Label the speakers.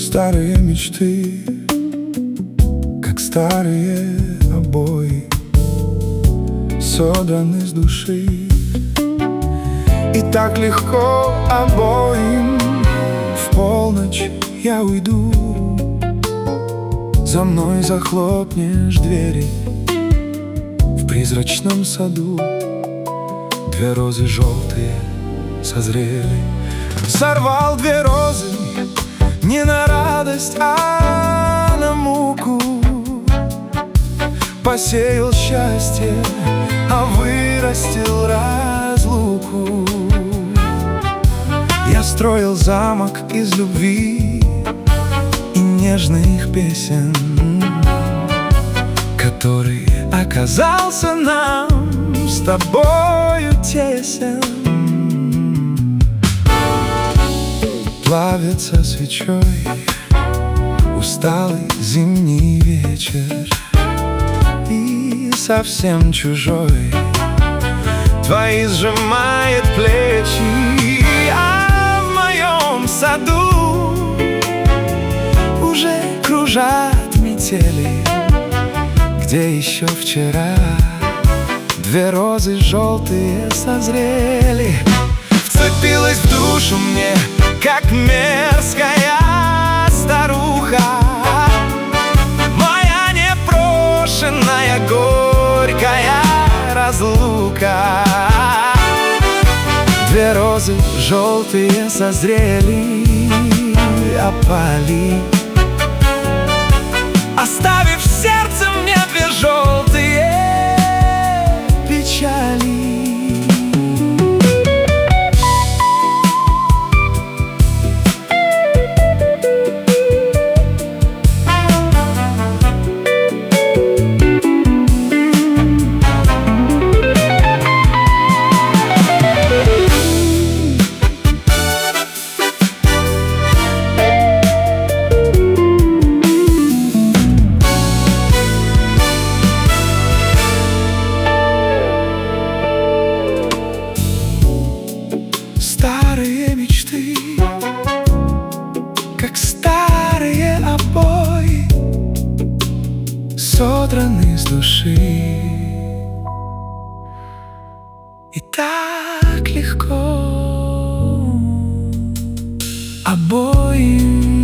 Speaker 1: Старые мечты, как старые обои, содраны с души. И так легко обоим. В полночь я уйду, за мной захлопнешь двери. В призрачном саду две розы желтые созрели. Сорвал две розы не на радость, а на муку. Посеял счастье, а вырастил разлуку. Я строил замок из любви и нежных песен, который оказался нам с тобою тесен. Плавится свечой усталый зимний вечер, и совсем чужой твои сжимает плечи. А в моем саду уже кружат метели, где еще вчера две розы желтые созрели. Вцепилась в душу мне, как мерзкая старуха, моя непрошенная горькая разлука. Две розы желтые созрели, опали, оставив в сердце мне две желтые печали. Старые мечты, как старые обои, содраны с души. И так легко обоим.